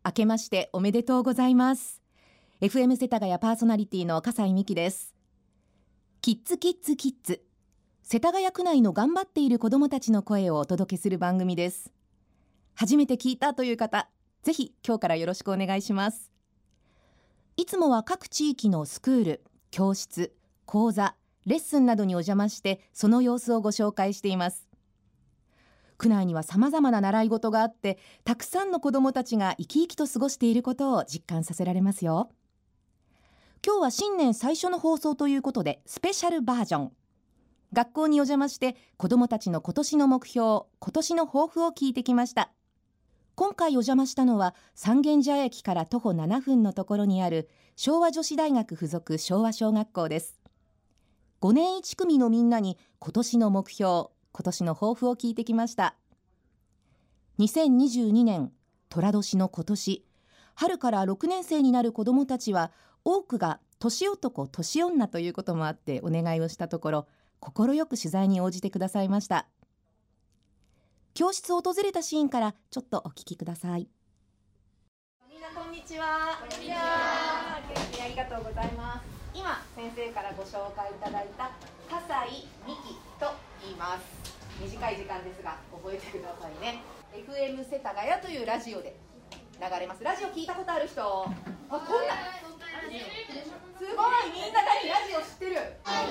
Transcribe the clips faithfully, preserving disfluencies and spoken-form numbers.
明けましておめでとうございます。 エフエム 世田谷パーソナリティの笠井美希です。キッズキッズキッズ、世田谷区内の頑張っている子どもたちの声をお届けする番組です。初めて聞いたという方、ぜひ今日からよろしくお願いします。いつもは各地域のスクール、教室、講座、レッスンなどにお邪魔してその様子をご紹介しています。区内には様々な習い事があって、たくさんの子どもたちが生き生きと過ごしていることを実感させられますよ。今日は新年最初の放送ということでスペシャルバージョン。学校にお邪魔して子どもたちの今年の目標、今年の抱負を聞いてきました。今回お邪魔したのは三軒茶屋駅から徒歩ななふんのところにある昭和女子大学附属昭和小学校です。ごねんいち組のみんなに今年の目標、今年の抱負を聞いてきました。にせんにじゅうにねん寅年の今年、春からろくねん生になる子どもたちは多くが年男年女ということもあってお願いをしたところ、快く取材に応じてくださいました。教室を訪れたシーンからちょっとお聞きください。みんなこんにちは。こんにちは。元気にありがとうございます。今先生からご紹介いただいた笠井美希と言います。短い時間ですが覚えてくださいね。 エフエム 世田谷というラジオで流れます。ラジオ聞いたことある人、あ、こんなすごい、みんな何ラジオ知ってる。じ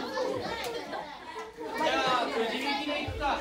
ゃあくじ引きでいくか。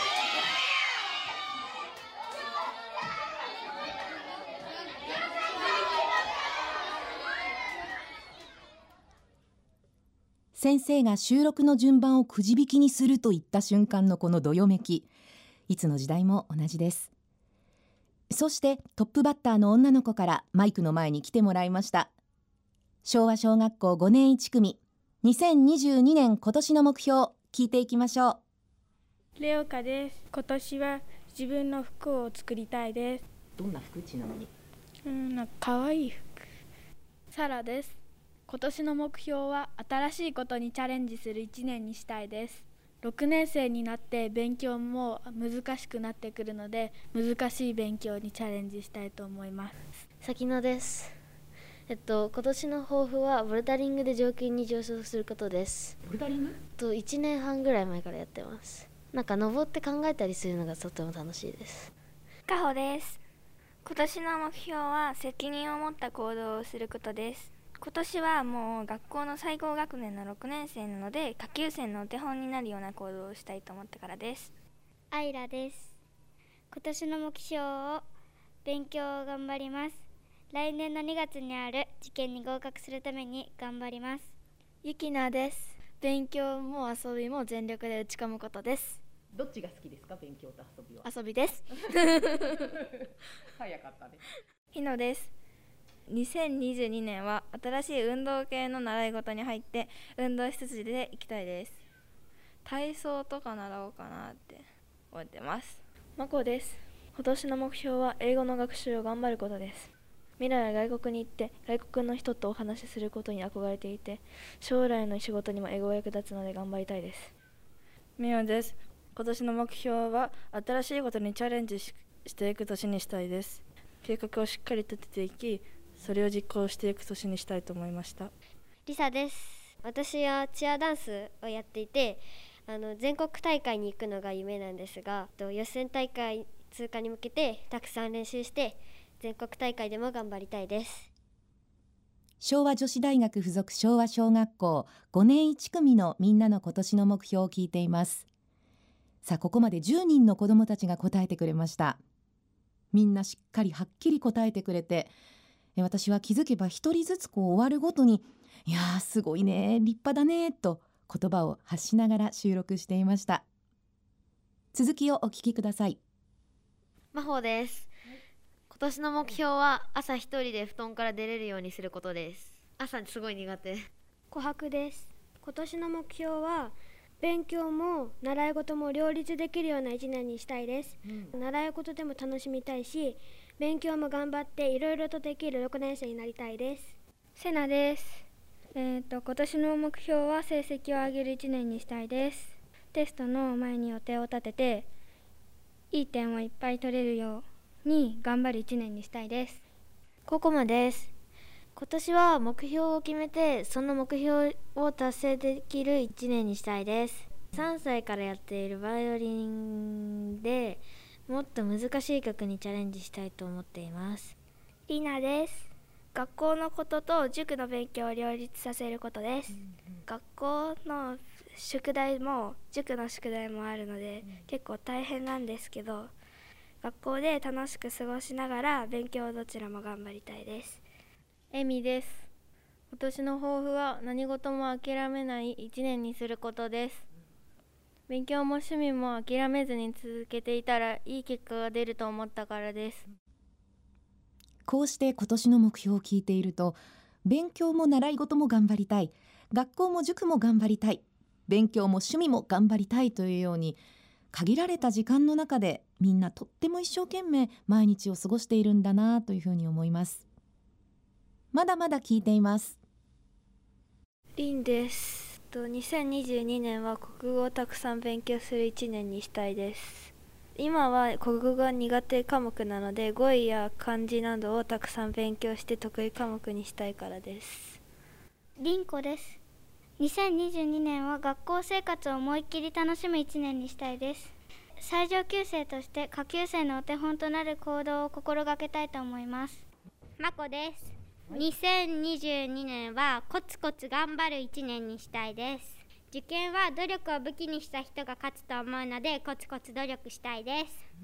先生が収録の順番をくじ引きにするといった瞬間のこのどよめき、いつの時代も同じです。そしてトップバッターの女の子からマイクの前に来てもらいました。昭和小学校ごねんいち組、にせんにじゅうにねん今年の目標、聞いていきましょう。 レオカです。今年は自分の服を作りたいです。 どんな服？ちなみに。 うん、なんか可愛い服。サラです。今年の目標は新しいことにチャレンジするいちねんにしたいです。ろくねん生になって勉強も難しくなってくるので、難しい勉強にチャレンジしたいと思います。 さきのです。えっと今年の抱負はボルダリングで上級に上昇することです。 ボルダリング？ といちねんはんぐらい前からやってます。なんか登って考えたりするのがとても楽しいです。 かほです。今年の目標は責任を持った行動をすることです。今年はもう学校の最高学年のろくねん生なので、下級生のお手本になるような行動をしたいと思ったからです。 アイラです。今年の目標を勉強を頑張ります。来年のにがつにある受験に合格するために頑張ります。 ゆきなです。勉強も遊びも全力で打ち込むことです。 どっちが好きですか？勉強と遊びは。 遊びです早かったね。 ひのです。にせんにじゅうにねんは新しい運動系の習い事に入って運動施設で行きたいです。体操とか習おうかなって思ってます。 まこです。今年の目標は英語の学習を頑張ることです。未来は外国に行って外国の人とお話しすることに憧れていて、将来の仕事にも英語が役立つので頑張りたいです。 みおです。今年の目標は新しいことにチャレンジ し, していく年にしたいです。計画をしっかり立てていき、それを実行していく年にしたいと思いました。 リサです。私はチアダンスをやっていて、あの全国大会に行くのが夢なんですが、予選大会通過に向けてたくさん練習して全国大会でも頑張りたいです。 昭和女子大学附属昭和小学校ごねんいち組のみんなの今年の目標を聞いています。さあ、ここまでじゅうにんの子どもたちが答えてくれました。みんなしっかりはっきり答えてくれて、私は気づけば一人ずつこう終わるごとに、いやーすごいね、立派だねと言葉を発しながら収録していました。続きをお聞きください。 まほです。今年の目標は朝一人で布団から出れるようにすることです。朝すごい苦手。 琥珀です。今年の目標は勉強も習い事も両立できるような一年にしたいです、うん、習い事でも楽しみたいし、勉強も頑張っていろいろとできるろくねん生になりたいです。 セナです。えーと、今年の目標は成績を上げるいちねんにしたいです。テストの前に予定を立てていい点をいっぱい取れるように頑張るいちねんにしたいです。 ココマです。今年は目標を決めて、その目標を達成できるいちねんにしたいです。さんさいからやっているバイオリンでもっと難しい曲にチャレンジしたいと思っています。 リナです。学校のことと塾の勉強を両立させることです。うんうん、学校の宿題も塾の宿題もあるので、うん、結構大変なんですけど、学校で楽しく過ごしながら勉強をどちらも頑張りたいです。 エミです。今年の抱負は何事も諦めないいちねんにすることです。勉強も趣味も諦めずに続けていたらいい結果が出ると思ったからです。 こうして今年の目標を聞いていると、勉強も習い事も頑張りたい、学校も塾も頑張りたい、勉強も趣味も頑張りたいというように、限られた時間の中でみんなとっても一生懸命毎日を過ごしているんだなというふうに思います。まだまだ聞いています。 リンです。にせんにじゅうにねんは国語をたくさん勉強するいちねんにしたいです。今は国語が苦手科目なので、語彙や漢字などをたくさん勉強して得意科目にしたいからです。 リンコです。にせんにじゅうにねんは学校生活を思いっきり楽しむいちねんにしたいです。最上級生として下級生のお手本となる行動を心がけたいと思います。 まこです。にせんにじゅうにねんはコツコツ頑張るいちねんにしたいです。受験は努力を武器にした人が勝つと思うので、コツコツ努力したいです。 うん、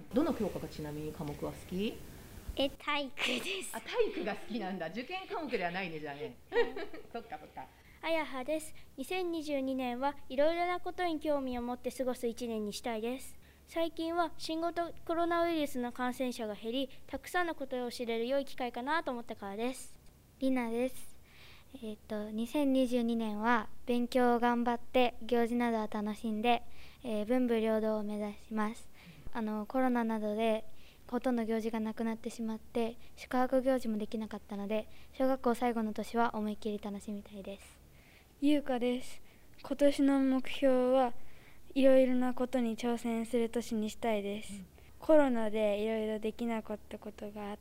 どの教科がちなみに科目は好き？ え、体育です。 あ、体育が好きなんだ。受験科目ではないね、じゃあね。そっかそっか。 あやはです。にせんにじゅうにねんはいろいろなことに興味を持って過ごすいちねんにしたいです。最近は新型コロナウイルスの感染者が減り、たくさんのことを知れる良い機会かなと思ったからです。 りなです。えー、とにせんにじゅうにねんは勉強を頑張って行事などを楽しんで、えー、文武両道を目指します。あのコロナなどでほとんど行事がなくなってしまって宿泊行事もできなかったので、小学校最後の年は思いっきり楽しみたいです。 ゆうかです。今年の目標はいろいろなことに挑戦する年にしたいです。うん、コロナでいろいろできなかったことがあって、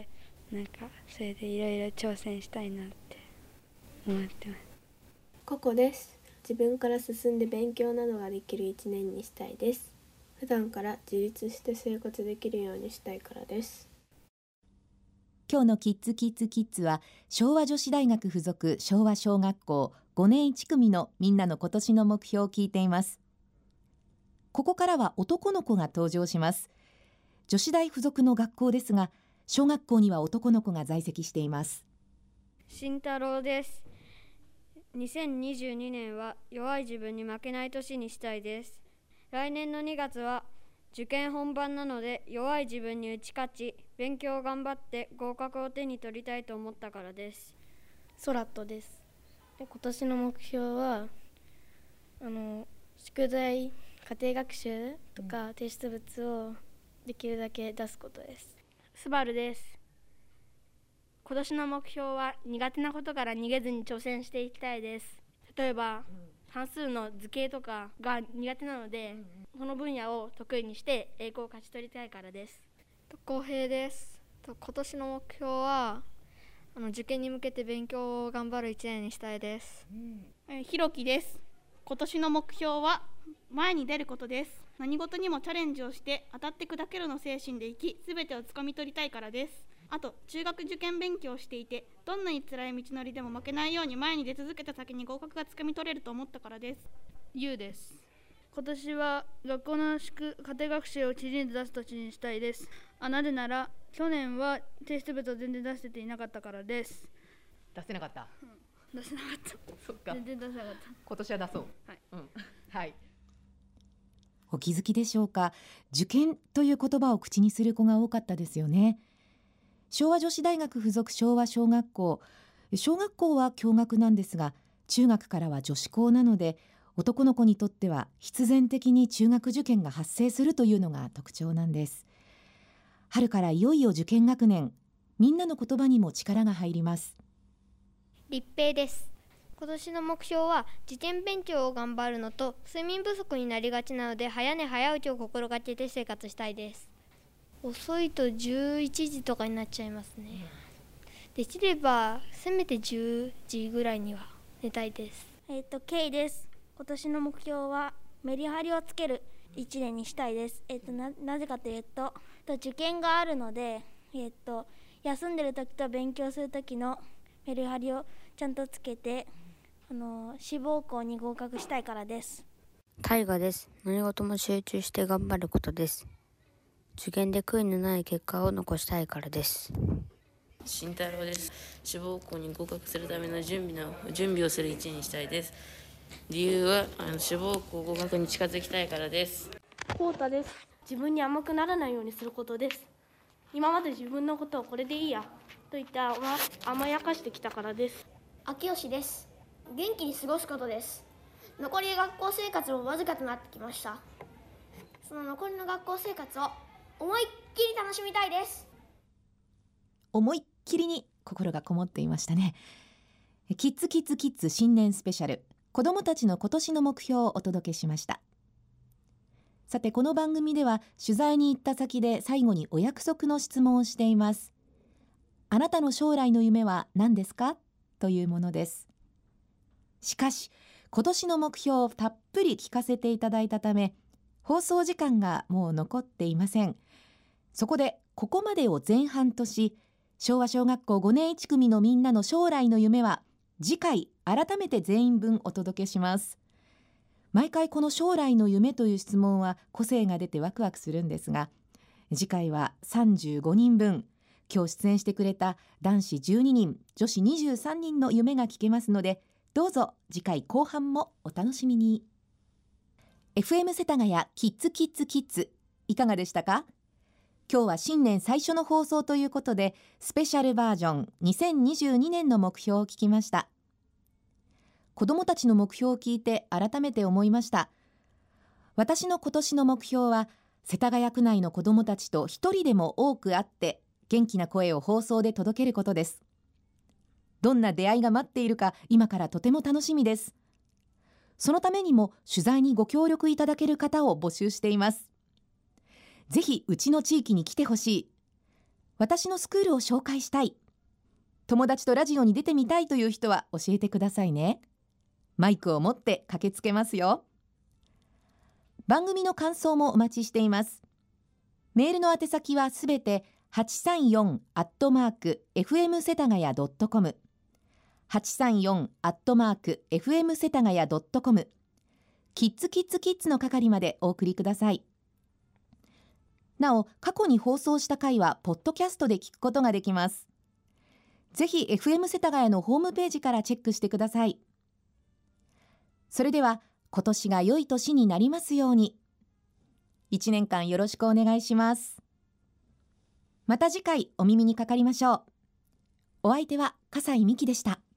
なんかそれでいろいろ挑戦したいなって思ってます。 ココです。自分から進んで勉強などができるいちねんにしたいです。普段から自立して生活できるようにしたいからです。 今日のキッズキッズキッズは昭和女子大学附属昭和小学校ごねんいち組のみんなの今年の目標を聞いています。ここからは男の子が登場します。女子大附属の学校ですが、小学校には男の子が在籍しています。 慎太郎です。にせんにじゅうにねんは弱い自分に負けない年にしたいです。来年のにがつは受験本番なので、弱い自分に打ち勝ち、勉強を頑張って合格を手に取りたいと思ったからです。 ソラットです。で今年の目標はあの宿題、家庭学習とか提出物をできるだけ出すことです。 スバルです。今年の目標は苦手なことから逃げずに挑戦していきたいです。例えば、うん、算数の図形とかが苦手なので、うん、この分野を得意にして栄光を勝ち取りたいからです。 浩平です。今年の目標はあの受験に向けて勉強を頑張るいちねんにしたいです。 うん、ひろきです。今年の目標は前に出ることです。何事にもチャレンジをして当たって砕けるの精神で生き、すべてをつかみ取りたいからです。あと中学受験勉強をしていて、どんなに辛い道のりでも負けないように前に出続けた先に合格がつかみ取れると思ったからです。 ゆうです。今年は学校の宿家庭学習をきちんと出す年にしたいです。あなぜなら去年は提出物を全然出せていなかったからです。 出せなかった、 うん、出せなかったそっか、 全然出せなかった。 今年は出そう。 はい、 うん、はい。お気づきでしょうか。受験という言葉を口にする子が多かったですよね。昭和女子大学附属昭和小学校、小学校は共学なんですが、中学からは女子校なので、男の子にとっては必然的に中学受験が発生するというのが特徴なんです。春からいよいよ受験学年、みんなの言葉にも力が入ります。 立平です。今年の目標は受験勉強を頑張るのと、睡眠不足になりがちなので早寝早起きを心がけて生活したいです。 遅いとじゅういちじとかになっちゃいますね。できればせめてじゅうじぐらいには寝たいです。 えっと K です。今年の目標はメリハリをつけるいちねんにしたいです。えっと な, なぜかというと受験があるので、えっと休んでる時と勉強する時のメリハリをちゃんとつけて、あの志望校に合格したいからです。 大河です。何事も集中して頑張ることです。受験で悔いのない結果を残したいからです。 慎太郎です。志望校に合格するための準備の準備をする一年にしたいです。理由はあの志望校合格に近づきたいからです。 こうたです。自分に甘くならないようにすることです。今まで自分のことをこれでいいやと言って甘やかしてきたからです。 秋吉です。元気に過ごすことです。残り学校生活もわずかとなってきました。その残りの学校生活を思いっきり楽しみたいです。 思いっきりに心がこもっていましたね。キッズキッズキッズ新年スペシャル、子どもたちの今年の目標をお届けしました。さて、この番組では取材に行った先で最後にお約束の質問をしています。あなたの将来の夢は何ですかというものです。しかし今年の目標をたっぷり聞かせていただいたため、放送時間がもう残っていません。そこでここまでを前半とし、昭和小学校ごねんいち組のみんなの将来の夢は次回改めて全員分お届けします。毎回この将来の夢という質問は個性が出てワクワクするんですが、次回はさんじゅうごにんぶん、今日出演してくれた男子じゅうににん、女子にじゅうさんにんの夢が聞けますので、どうぞ次回後半もお楽しみに。 エフエム 世田谷キッズキッズキッズ、いかがでしたか？今日は新年最初の放送ということで、スペシャルバージョンにせんにじゅうにねんの目標を聞きました。子どもたちの目標を聞いて改めて思いました。私の今年の目標は、世田谷区内の子どもたちと一人でも多く会って元気な声を放送で届けることです。どんな出会いが待っているか、今からとても楽しみです。そのためにも取材にご協力いただける方を募集しています。ぜひうちの地域に来てほしい、私のスクールを紹介したい、友達とラジオに出てみたいという人は教えてくださいね。マイクを持って駆けつけますよ。番組の感想もお待ちしています。メールの宛先はすべてはちさんよんアットマークエフエムせたがやドットコム、はちさんよんアットマークエフエムせたがやドットコム、キッズキッズキッズの係までお送りください。なお、過去に放送した回はポッドキャストで聞くことができます。ぜひ エフエム 世田谷のホームページからチェックしてください。それでは今年が良い年になりますように。いちねんかんよろしくお願いします。また次回お耳にかかりましょう。お相手は笠井美希でした。